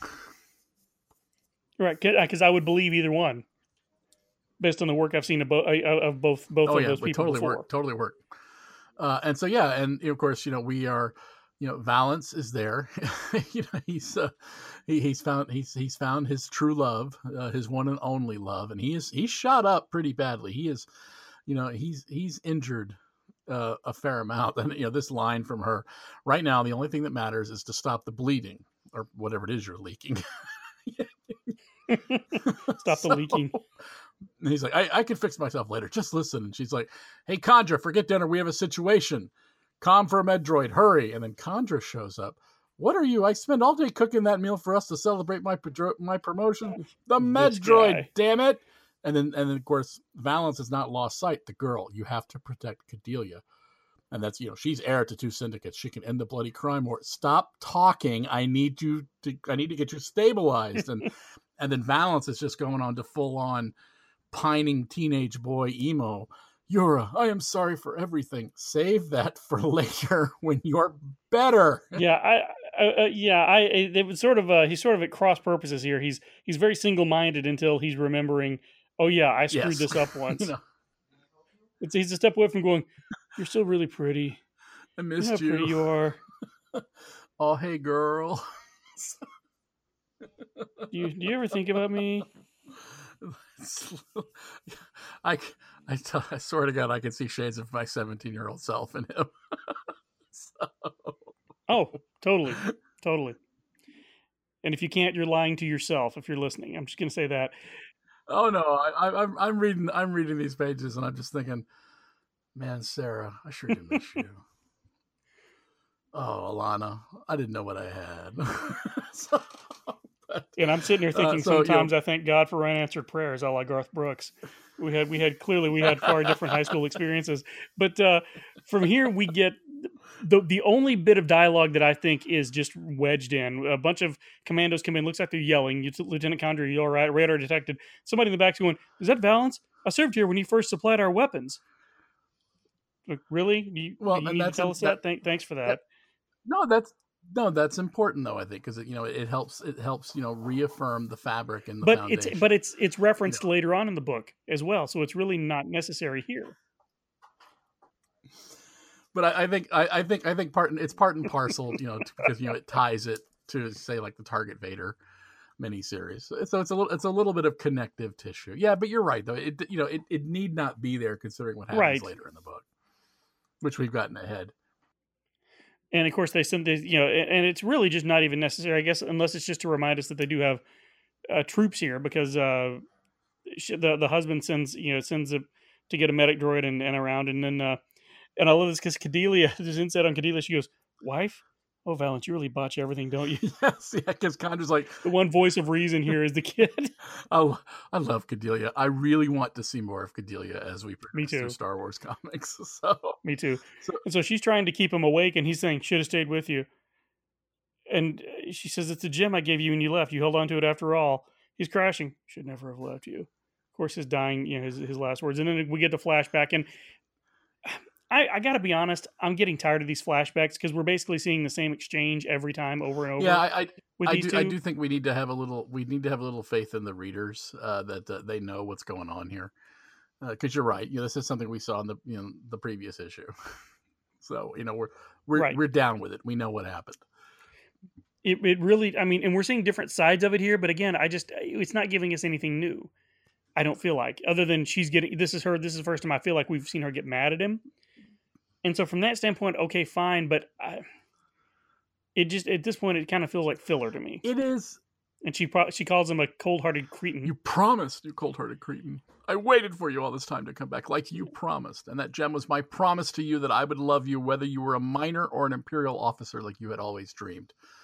Right, because I would believe either one, based on the work I've seen of both of those people totally before. Totally work. And so and of course we are, Valance is there. he's found his true love, his one and only love, and he's shot up pretty badly. He is, he's injured a fair amount. And this line from her, right now the only thing that matters is to stop the bleeding or whatever it is you're leaking. Stop the leaking. And he's like, I can fix myself later. Just listen. And she's like, hey, Kandra, forget dinner. We have a situation. Com for a med droid. Hurry. And then Kandra shows up. What are you? I spend all day cooking that meal for us to celebrate my promotion. The med droid, damn it. And then of course, Valance has not lost sight. The girl, you have to protect Cordelia. And that's, she's heir to 2 syndicates. She can end the bloody crime war. Stop talking. I need to get you stabilized. And then Valance is just going on to full on pining teenage boy emo. Yura, I am sorry for everything. Save that for later when you're better. Yeah, it was sort of he's sort of at cross purposes here. He's very single minded until he's remembering, oh yeah, I screwed this up once. He's a step away from going, you're still really pretty. I missed you. How pretty you are. Oh, hey girl. Do you ever think about me? I swear to God, I can see shades of my 17-year-old self in him. Oh, totally. And if you can't, you're lying to yourself. If you're listening, I'm just going to say that. Oh no, I'm reading these pages and I'm just thinking, man, Sarah, I sure do miss you. Oh, Alana, I didn't know what I had. And I'm sitting here thinking sometimes I thank God for unanswered prayers, a la Garth Brooks. We had far different high school experiences, but from here we get the only bit of dialogue that I think is just wedged in. A bunch of commandos come in, looks like they're yelling. Lieutenant Kandra, you all right? Radar detected. Somebody in the back's going, is that Valance? I served here when you first supplied our weapons. Like, really? You need to tell us that? Thanks for that. That's important though, I think, because it helps reaffirm the fabric and the foundation. But it's referenced later on in the book as well, so it's really not necessary here. But I think it's part and parcel, because it ties it to, say, like the Target Vader miniseries. So it's a little bit of connective tissue. Yeah, but you're right though. It need not be there considering what happens later in the book, which we've gotten ahead. And of course, they send this, and it's really just not even necessary, I guess, unless it's just to remind us that they do have troops here, because the husband sends to get a medic droid and around, and then and I love this because Cordelia, there's insight on Cordelia. She goes, "Wife, oh Valance, you really botch everything, don't you?" Yes, yeah, because Condra's like, the one voice of reason here is the kid. Oh, I love Cordelia. I really want to see more of Cordelia as we progress through Star Wars comics. So me too. So she's trying to keep him awake, and he's saying, "Should have stayed with you." And she says, "It's a gem I gave you when you left. You held on to it after all." He's crashing. Should never have left you. Of course, his dying, his last words, and then we get the flashback, and I got to be honest, I'm getting tired of these flashbacks because we're basically seeing the same exchange every time over and over. Yeah, I do think we need to have a little faith in the readers that they know what's going on here. Because you're right, this is something we saw in the previous issue. So we're down with it. We know what happened. It really, and we're seeing different sides of it here. But again, it's not giving us anything new. I don't feel like, other than this is the first time I feel like we've seen her get mad at him. And so from that standpoint, okay, fine, but it just, at this point, it kind of feels like filler to me. It is. And she calls him a cold-hearted cretin. You promised, you cold-hearted cretin. I waited for you all this time to come back, like you promised. And that gem was my promise to you that I would love you, whether you were a minor or an Imperial officer like you had always dreamed.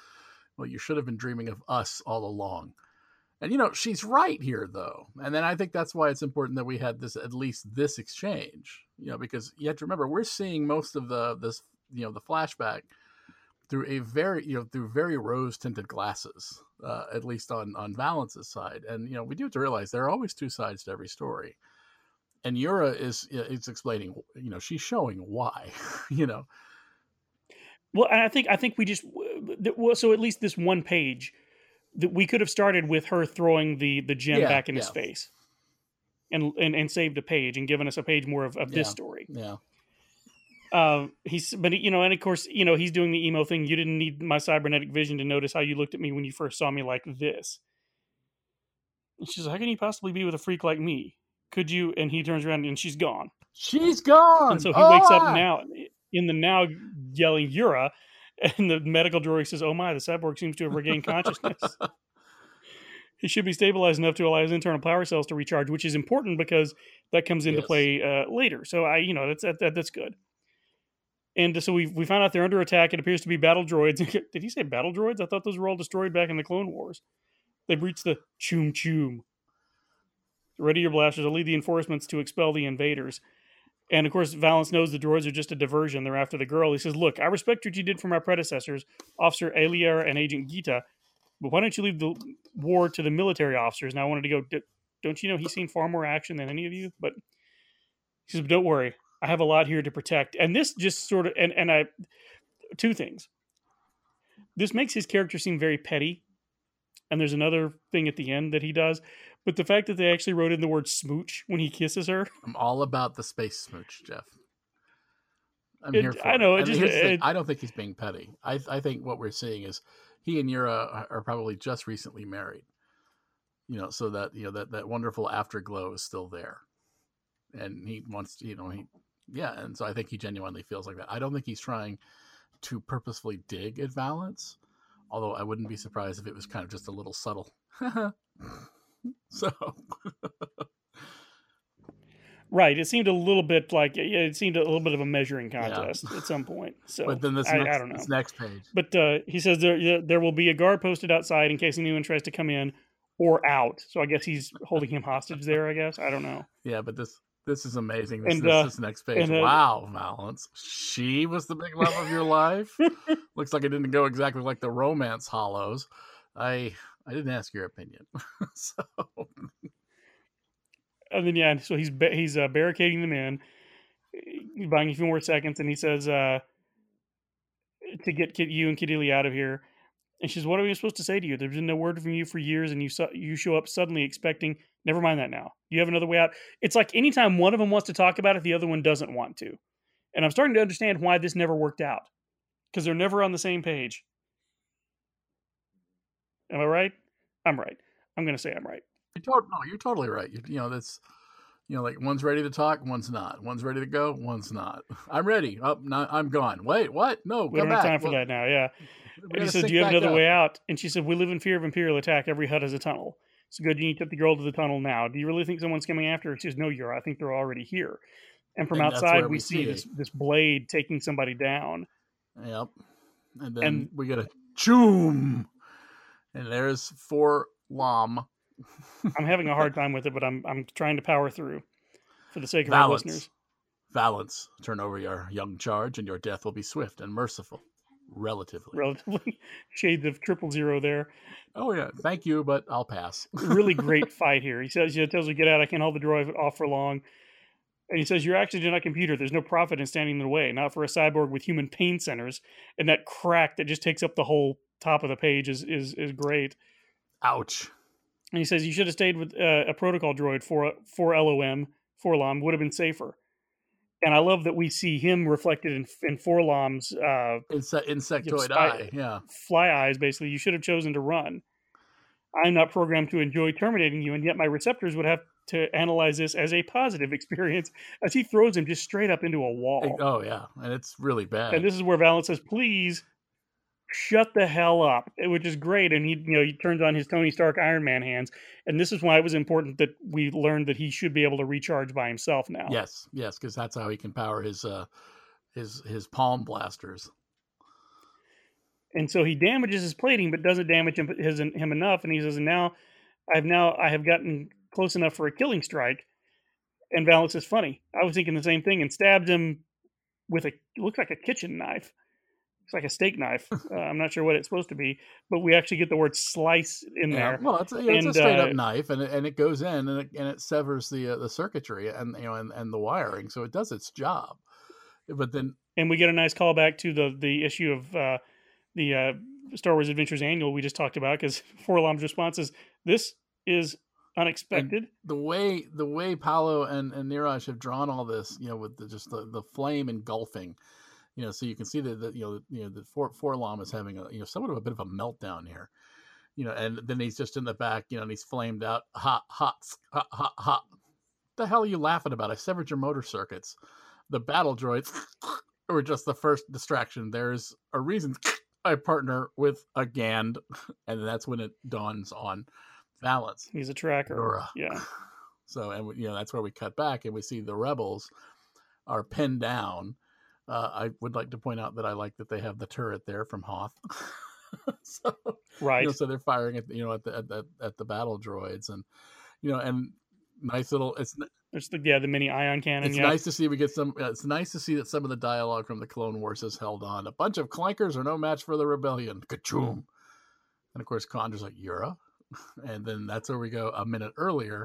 Well, you should have been dreaming of us all along. And, you know, she's right here, though. And then I think that's why it's important that we had this, at least this exchange, you know, because you have to remember, we're seeing most of the flashback through through very rose tinted glasses, at least on Valance's side. And, you know, we do have to realize there are always two sides to every story. And Yura is explaining, you know, she's showing why, you know. Well, and I think we just, so at least this one page, that we could have started with her throwing the gem back in his face, and saved a page and given us a page more of this story. Yeah. And of course, you know, he's doing the emo thing. You didn't need my cybernetic vision to notice how you looked at me when you first saw me like this. And she's like, how can you possibly be with a freak like me? Could you? And he turns around and she's gone. She's gone. And so he wakes up now yelling Yura. And the medical droid says, oh my, the cyborg seems to have regained consciousness. He should be stabilized enough to allow his internal power cells to recharge, which is important because that comes into play later. So that's good. And so we found out they're under attack. It appears to be battle droids. Did he say battle droids? I thought those were all destroyed back in the Clone Wars. They breached the Choom Choom. Ready your blasters. I'll lead the enforcements to expel the invaders. And, of course, Valance knows the droids are just a diversion. They're after the girl. He says, look, I respect what you did for my predecessors, Officer Alier and Agent Gita, but why don't you leave the war to the military officers? And I wanted to go, don't you know he's seen far more action than any of you? But he says, don't worry. I have a lot here to protect. And this just sort of, two things. This makes his character seem very petty. And there's another thing at the end that he does. But the fact that they actually wrote in the word smooch when he kisses her. I'm all about the space smooch, Jeff. I'm here for I know. I don't think he's being petty. I think what we're seeing is he and Yura are probably just recently married. You know, so that, you know, that wonderful afterglow is still there. And he wants to, and so I think he genuinely feels like that. I don't think he's trying to purposefully dig at Valance, although I wouldn't be surprised if it was kind of just a little subtle. So right, it seemed a little bit like a little measuring contest at some point. So, but then I don't know. This next page. But he says there will be a guard posted outside in case anyone tries to come in or out. So I guess he's holding him hostage there. I guess I don't know. Yeah, but this is amazing. This next page. Wow, Valance, she was the big love of your life. Looks like it didn't go exactly like the romance hollows. I didn't ask your opinion. So, and then so he's barricading them in, buying a few more seconds, and he says to get you and Kadili out of here. And she says, "What are we supposed to say to you? There's been no word from you for years, and you show up suddenly expecting. Never mind that now. You have another way out. It's like anytime one of them wants to talk about it, the other one doesn't want to. And I'm starting to understand why this never worked out, because they're never on the same page. Am I right? I'm right. I'm going to say I'm right. You're totally right. That's, like one's ready to talk, one's not. One's ready to go, one's not. I'm ready. Oh, no, I'm gone. Wait, what? No, we don't have time for that now. Yeah. And he said, do you have another way out? And she said, we live in fear of Imperial attack. Every hut has a tunnel. So good, you need to take the girl to the tunnel now. Do you really think someone's coming after her? She says, no, I think they're already here. And from outside, we see this blade taking somebody down. Yep. And then we get a choom. And there's 4-LOM. I'm having a hard time with it, but I'm trying to power through for the sake of our listeners. Valance, turn over your young charge, and your death will be swift and merciful. Relatively. Shades of 000 there. Oh, yeah. Thank you, but I'll pass. Really great fight here. He tells her, get out. I can't hold the droid off for long. And he says, you're actually not a computer. There's no profit in standing in the way. Not for a cyborg with human pain centers. And that crack that just takes up the whole top of the page is great. Ouch. And he says, you should have stayed with a protocol droid for LOM. 4-LOM would have been safer. And I love that we see him reflected in 4-LOM's insectoid eye. Yeah. Fly eyes, basically. You should have chosen to run. I'm not programmed to enjoy terminating you, and yet my receptors would have to analyze this as a positive experience as he throws him just straight up into a wall. Oh, yeah. And it's really bad. And this is where Valance says, please shut the hell up, which is great. And he turns on his Tony Stark Iron Man hands. And this is why it was important that we learned that he should be able to recharge by himself now. Yes, because that's how he can power his palm blasters. And so he damages his plating, but doesn't damage him enough. And he says, now I have gotten close enough for a killing strike. And Valance is funny. I was thinking the same thing and stabbed him with it looks like a kitchen knife. It's like a steak knife. I'm not sure what it's supposed to be, but we actually get the word slice in Yeah, there. well, it's a straight up knife, and it goes in and it severs the circuitry and and the wiring, so it does its job. But then, and we get a nice callback to the issue of the Star Wars Adventures Annual we just talked about, because 4-LOM's response is, "This is unexpected." the way Paolo and Niraj have drawn all this, with the flame engulfing, so you can see that the 4-LOM is having a somewhat of a bit of a meltdown here, and then he's just in the back, and he's flamed out, hot. What the hell are you laughing about? I severed your motor circuits. The battle droids were just the first distraction. There's a reason I partner with a Gand, and that's when it dawns on Valance. He's a tracker. Yeah. So, and that's where we cut back and we see the rebels are pinned down. I would like to point out that I like that they have the turret there from Hoth. So, right. So they're firing at the battle droids, and and nice little. There's the mini ion cannon. It's nice to see we get some. It's nice to see that some of the dialogue from the Clone Wars has held on. A bunch of clankers are no match for the rebellion. Ka-choom. And of course, Condra's like, Yura. And then that's where we go a minute earlier.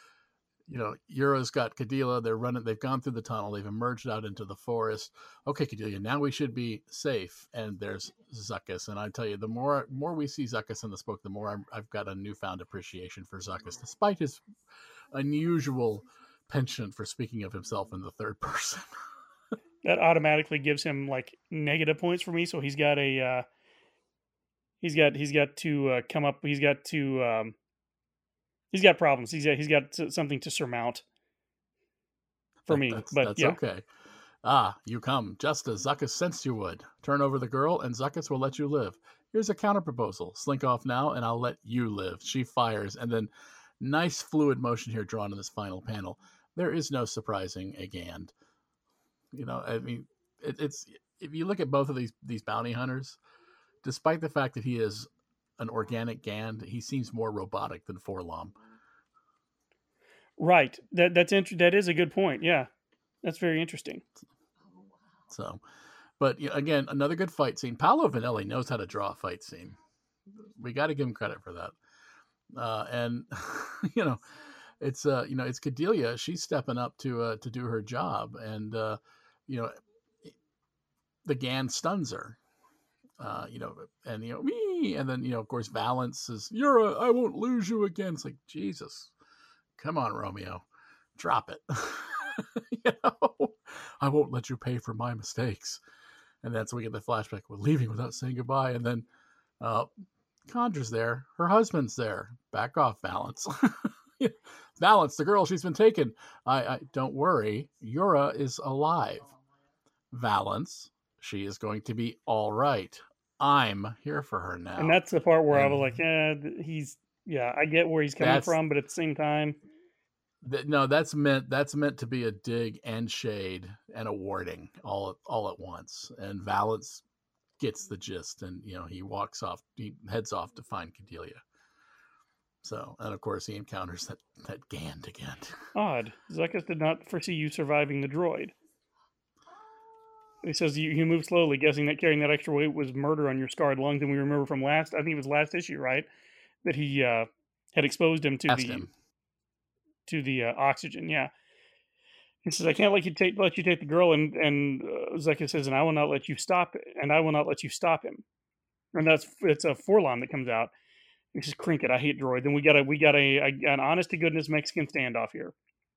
Yura's got Cadila. They're running. They've gone through the tunnel. They've emerged out into the forest. Okay, Cadila, now we should be safe. And there's Zuckuss. And I tell you, the more we see Zuckuss in this book, the more I've got a newfound appreciation for Zuckuss, despite his unusual penchant for speaking of himself in the third person. That automatically gives him like negative points for me. So he's got a he's got to come up. He's got problems. He's got something to surmount for me. That's okay. You come just as Zuckuss sensed you would. Turn over the girl, and Zuckuss will let you live. Here's a counter proposal. Slink off now, and I'll let you live. She fires, and then nice fluid motion here drawn in this final panel. There is no surprising a Gand. I mean, it's if you look at both of these bounty hunters, despite the fact that he is an organic Gand, he seems more robotic than 4-LOM. Right. That is a good point. Yeah, that's very interesting. So, but again, another good fight scene. Paolo Vanelli knows how to draw a fight scene. We got to give him credit for that. And it's it's Cadila. She's stepping up to do her job, and the Gand stuns her. And then of course Valance says, I won't lose you again. It's like, Jesus, come on, Romeo, drop it. I won't let you pay for my mistakes. And that's when we get the flashback. We're leaving without saying goodbye, and then Condra's there. Her husband's there. Back off, Valance. Valance, the girl, she's been taken. I don't worry. Yura is alive. Valance, she is going to be all right. I'm here for her now. And that's the part where I was like, I get where he's coming from, but at the same time, no, that's meant to be a dig and shade and a warning all at once. And Valance gets the gist, and he heads off to find Cadila. So, and of course he encounters that Gand again. Odd. Zuckuss did not foresee you surviving the droid. He says you move slowly, guessing that carrying that extra weight was murder on your scarred lungs. And we remember from I think it was last issue, right, that he had exposed him to the oxygen. Yeah. He says, I can't let you take the girl, and Zuckuss says, and I will not let you stop him. And it's a 4-LOM that comes out. He says, Crinket, I hate droid. Then we got an honest to goodness Mexican standoff here.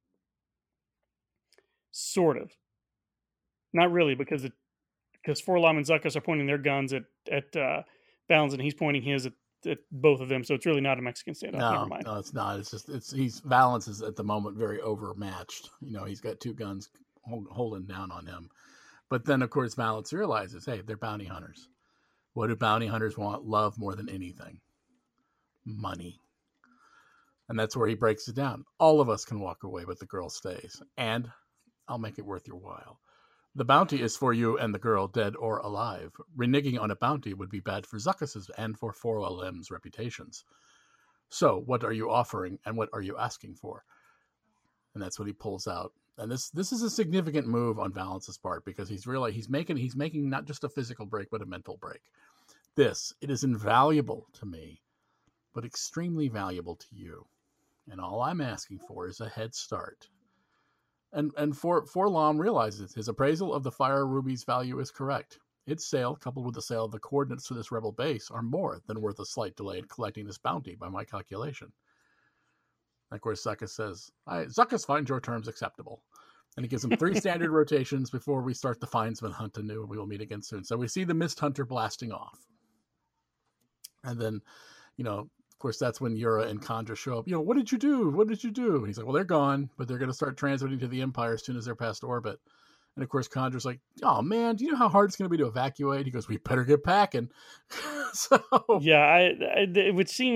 Sort of. Not really, because 4-LOM and Zuckuss are pointing their guns at Valance, and he's pointing his at both of them. So it's really not a Mexican standoff. Never mind. No, it's not. It's just Valance is at the moment very overmatched. He's got two guns holding down on him. But then, of course, Valance realizes, hey, they're bounty hunters. What do bounty hunters want? Love more than anything. Money. And that's where he breaks it down. All of us can walk away, but the girl stays. And I'll make it worth your while. The bounty is for you and the girl, dead or alive. Reneging on a bounty would be bad for Zuckus's and for 4LM's reputations. So, what are you offering and what are you asking for? And that's what he pulls out. And this is a significant move on Valance's part because he's making not just a physical break, but a mental break. It is invaluable to me, but extremely valuable to you. And all I'm asking for is a head start. And Forlom realizes his appraisal of the Fire Ruby's value is correct. Its sale, coupled with the sale of the coordinates to this rebel base, are more than worth a slight delay in collecting this bounty by my calculation. And of course, Zuckus says, Zuckus finds your terms acceptable. And he gives him 3 standard rotations before we start the Findsman hunt anew, and we will meet again soon. So we see the Mist Hunter blasting off. And then, of course, that's when Yura and Kandra show up. What did you do? What did you do? And he's like, well, they're gone, but they're going to start transmitting to the Empire as soon as they're past orbit. And of course, Kandra's like, oh man, do you know how hard it's going to be to evacuate? He goes, we better get packing. So yeah, it would seem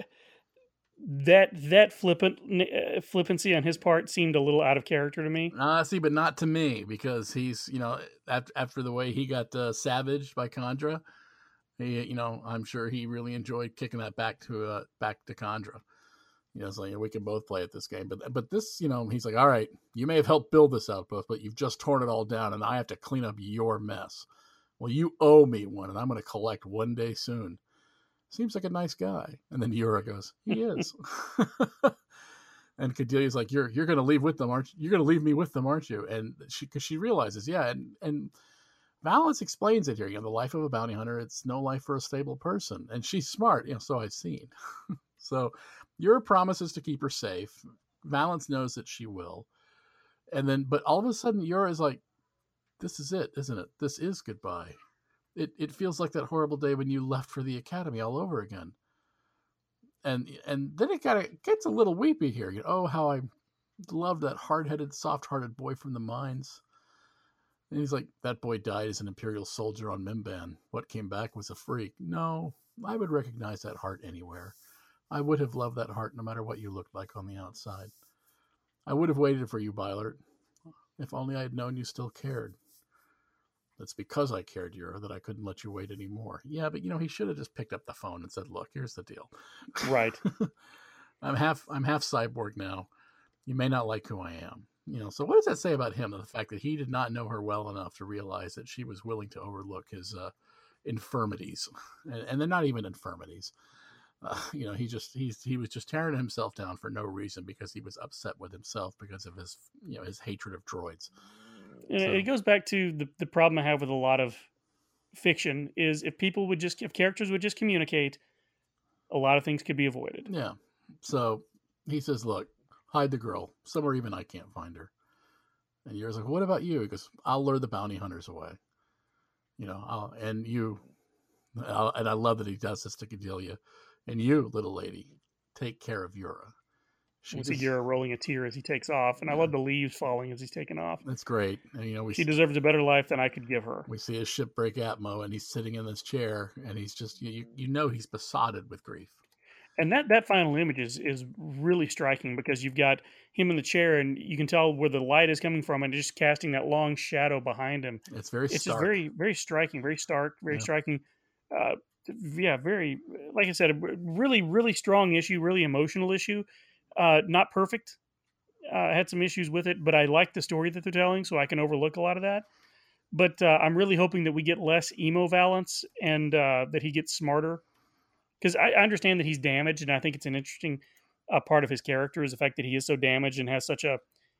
that flippancy on his part seemed a little out of character to me. See, but not to me, because he's, after the way he got savaged by Kandra, he, I'm sure he really enjoyed kicking that back to Kandra. It's like, we can both play at this game, but this, he's like, all right, you may have helped build this outpost, but you've just torn it all down, and I have to clean up your mess. Well, you owe me one, and I'm going to collect one day soon. Seems like a nice guy. And then Yura goes, he is. And Cadelia's like, you're going to leave with them, aren't you? You're going to leave me with them, aren't you? And because she realizes, yeah, and Valance explains it here. The life of a bounty hunter, it's no life for a stable person. And she's smart, so I've seen. So Yura promises to keep her safe. Valance knows that she will. And then, but all of a sudden, Yura is like, this is it, isn't it? This is goodbye. It feels like that horrible day when you left for the academy all over again. And then it gets a little weepy here. Oh, how I loved that hard-headed, soft-hearted boy from the mines. And he's like, that boy died as an Imperial soldier on Mimban. What came back was a freak. No, I would recognize that heart anywhere. I would have loved that heart no matter what you looked like on the outside. I would have waited for you, Bylert. If only I had known you still cared. That's because I cared, Yura, that I couldn't let you wait anymore. Yeah, but he should have just picked up the phone and said, look, here's the deal. Right. I'm half cyborg now. You may not like who I am. So what does that say about him? The fact that he did not know her well enough to realize that she was willing to overlook his infirmities. And they're not even infirmities. He was just tearing himself down for no reason because he was upset with himself because of his, his hatred of droids. So, it goes back to the problem I have with a lot of fiction is if characters would just communicate, a lot of things could be avoided. Yeah. So he says, look, hide the girl somewhere even I can't find her. And Yura's like, what about you? He goes, I'll lure the bounty hunters away. And I love that he does this to Cadelia. And you, little lady, take care of Yura. We see Yura rolling a tear as he takes off, and I love the leaves falling as he's taking off. That's great. And, she deserves a better life than I could give her. We see his shipbreak Atmo, and he's sitting in this chair, and he's just, he's besotted with grief. And that final image is really striking because you've got him in the chair, and you can tell where the light is coming from, and just casting that long shadow behind him. It's very stark. It's just very, very striking, very stark, very striking. Very, like I said, a really, really strong issue, really emotional issue. Not perfect. I had some issues with it, but I like the story that they're telling, so I can overlook a lot of that. But I'm really hoping that we get less emo Valance and that he gets smarter. Because I understand that he's damaged, and I think it's an interesting part of his character is the fact that he is so damaged and has such a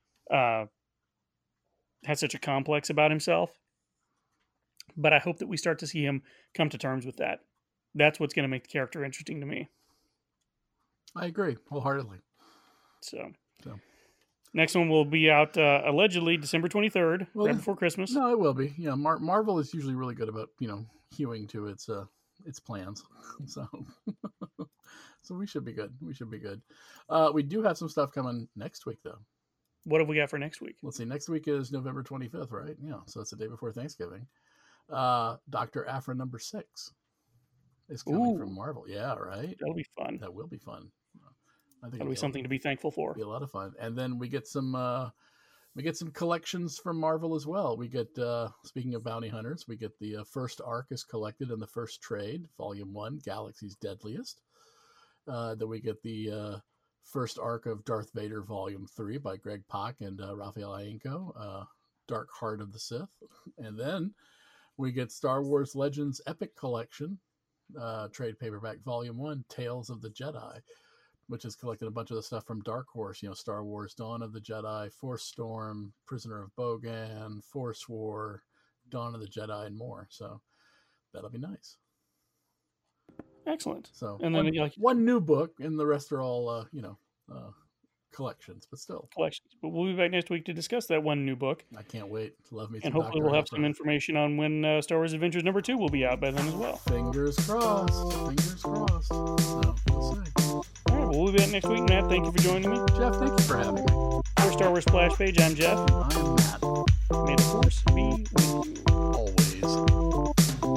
complex about himself. But I hope that we start to see him come to terms with that. That's what's going to make the character interesting to me. I agree wholeheartedly. So. Next one will be out allegedly December 23rd, right before Christmas. No, it will be. Marvel is usually really good about hewing to its plans. So we should be good. We do have some stuff coming next week, though. What have we got for next week? Let's see. Next week is November 25th, right? Yeah, so it's the day before Thanksgiving. Dr. Aphra number 6 is coming from Marvel. Yeah, right. That'll be fun. That will be fun. I think that'll be something to be thankful for. Be a lot of fun. And then we get some We get some collections from Marvel as well. We get, speaking of bounty hunters, we get the first arc is collected in the first trade, Volume 1, Galaxy's Deadliest. Then we get the first arc of Darth Vader Volume 3 by Greg Pak and Raphael Ienco, Dark Heart of the Sith. And then we get Star Wars Legends Epic Collection, trade paperback Volume 1, Tales of the Jedi, which has collected a bunch of the stuff from Dark Horse, Star Wars Dawn of the Jedi, Force Storm, Prisoner of Bogan, Force War, Dawn of the Jedi, and more. So that'll be nice. Excellent. So and then one new book, and the rest are all, collections, but still. Collections. But we'll be back next week to discuss that one new book. I can't wait. Love me. And hopefully we'll have some information on when Star Wars Adventures #2 will be out by then as well. Fingers crossed. Fingers crossed. So we'll see. All right, well, we'll be back next week. Matt, thank you for joining me. Jeff, thank you for having me. For Star Wars Splash Page, I'm Jeff. I am Matt. May the Force be with you. Always.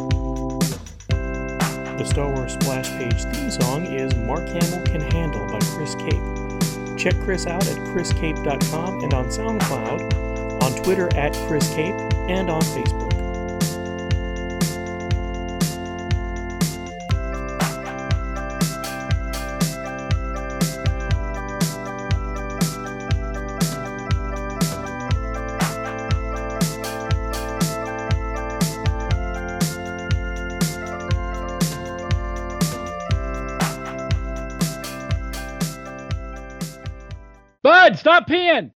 The Star Wars Splash Page theme song is Mark Hamill Can Handle by Chris Cape. Check Chris out at chriscape.com and on SoundCloud, on Twitter at Chris Cape, and on Facebook. Bud, stop peeing!